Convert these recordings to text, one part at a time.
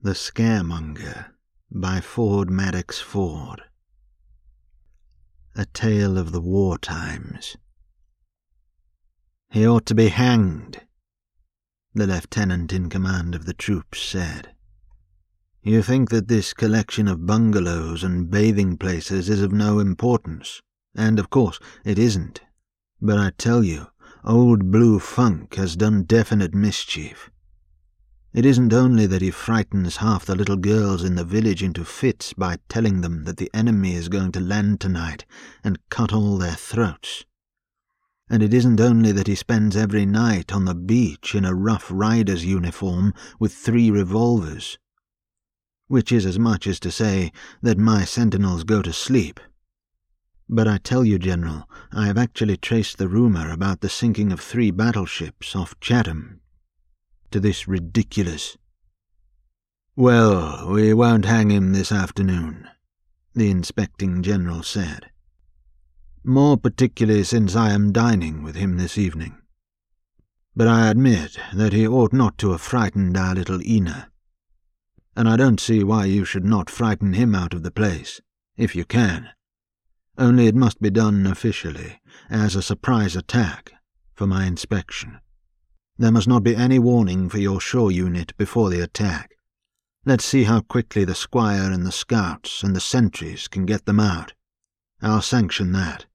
The Scaremonger by Ford Madox Ford. A tale of the war times. "He ought to be hanged," the lieutenant in command of the troops said. "You think that this collection of bungalows and bathing places is of no importance, and of course it isn't. But I tell you, Old Blue Funk has done definite mischief. It isn't only that he frightens half the little girls in the village into fits by telling them that the enemy is going to land tonight and cut all their throats. And it isn't only that he spends every night on the beach in a Rough Rider's uniform with 3 revolvers, which is as much as to say that my sentinels go to sleep. But I tell you, General, I have actually traced the rumor about the sinking of 3 battleships off Chatham to this ridiculous—" "Well, we won't hang him this afternoon," the inspecting general said. "More particularly since I am dining with him this evening. But I admit that he ought not to have frightened our little Ina. And I don't see why you should not frighten him out of the place, if you can. Only it must be done officially, as a surprise attack, for my inspection. There must not be any warning for your shore unit before the attack. Let's see how quickly the squire and the scouts and the sentries can get them out. I'll sanction that."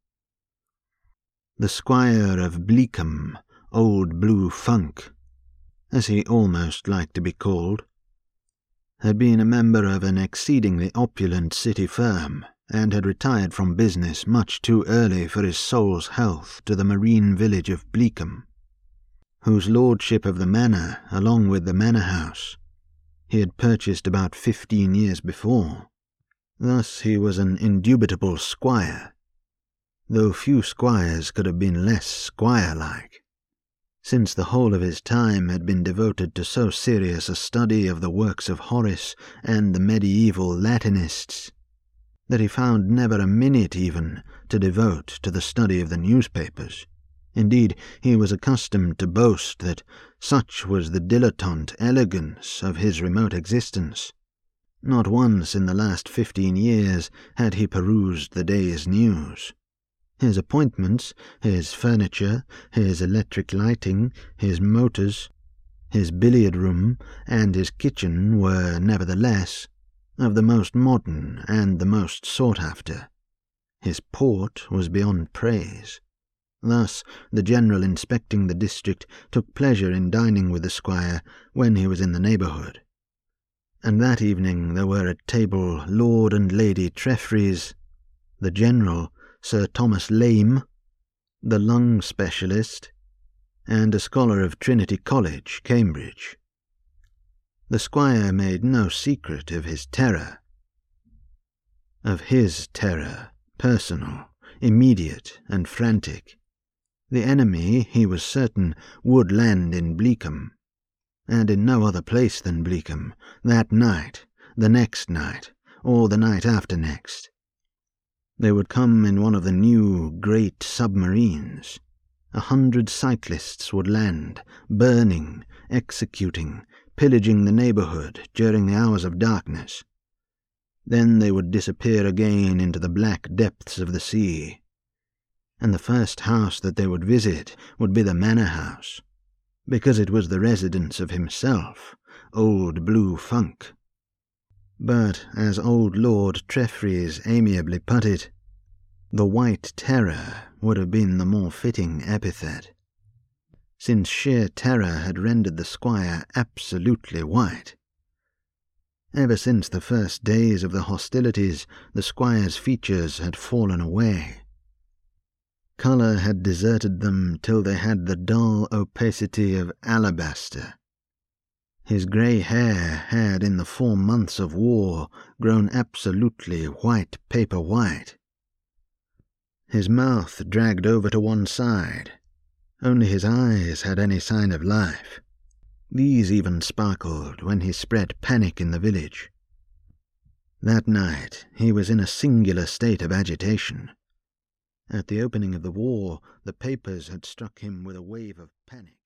The squire of Bleakham, Old Blue Funk, as he almost liked to be called, had been a member of an exceedingly opulent city firm and had retired from business much too early for his soul's health to the marine village of Bleakham, whose lordship of the manor, along with the manor house, he had purchased about 15 years before. Thus he was an indubitable squire, though few squires could have been less squire-like, since the whole of his time had been devoted to so serious a study of the works of Horace and the medieval Latinists, that he found never a minute even to devote to the study of the newspapers. Indeed, he was accustomed to boast that such was the dilettante elegance of his remote existence. Not once in the last 15 years had he perused the day's news. His appointments, his furniture, his electric lighting, his motors, his billiard room, and his kitchen were, nevertheless, of the most modern and the most sought after. His port was beyond praise. Thus, the general inspecting the district took pleasure in dining with the squire when he was in the neighbourhood. And that evening there were at table Lord and Lady Treffrys, the general, Sir Thomas Lame, the lung specialist, and a scholar of Trinity College, Cambridge. The squire made no secret of his terror. Personal, immediate, and frantic. The enemy, he was certain, would land in Bleakham, and in no other place than Bleakham, that night, the next night, or the night after next. They would come in one of the new, great submarines. 100 cyclists would land, burning, executing, pillaging the neighbourhood during the hours of darkness. Then they would disappear again into the black depths of the sea, and the first house that they would visit would be the manor house, because it was the residence of himself, Old Blue Funk. But, as old Lord Treffrys amiably put it, the White Terror would have been the more fitting epithet, since sheer terror had rendered the squire absolutely white. Ever since the first days of the hostilities, the squire's features had fallen away. Colour had deserted them till they had the dull opacity of alabaster. His grey hair had, in the 4 months of war, grown absolutely white paper white. His mouth dragged over to one side. Only his eyes had any sign of life. These even sparkled when he spread panic in the village. That night he was in a singular state of agitation. At the opening of the war, the papers had struck him with a wave of panic.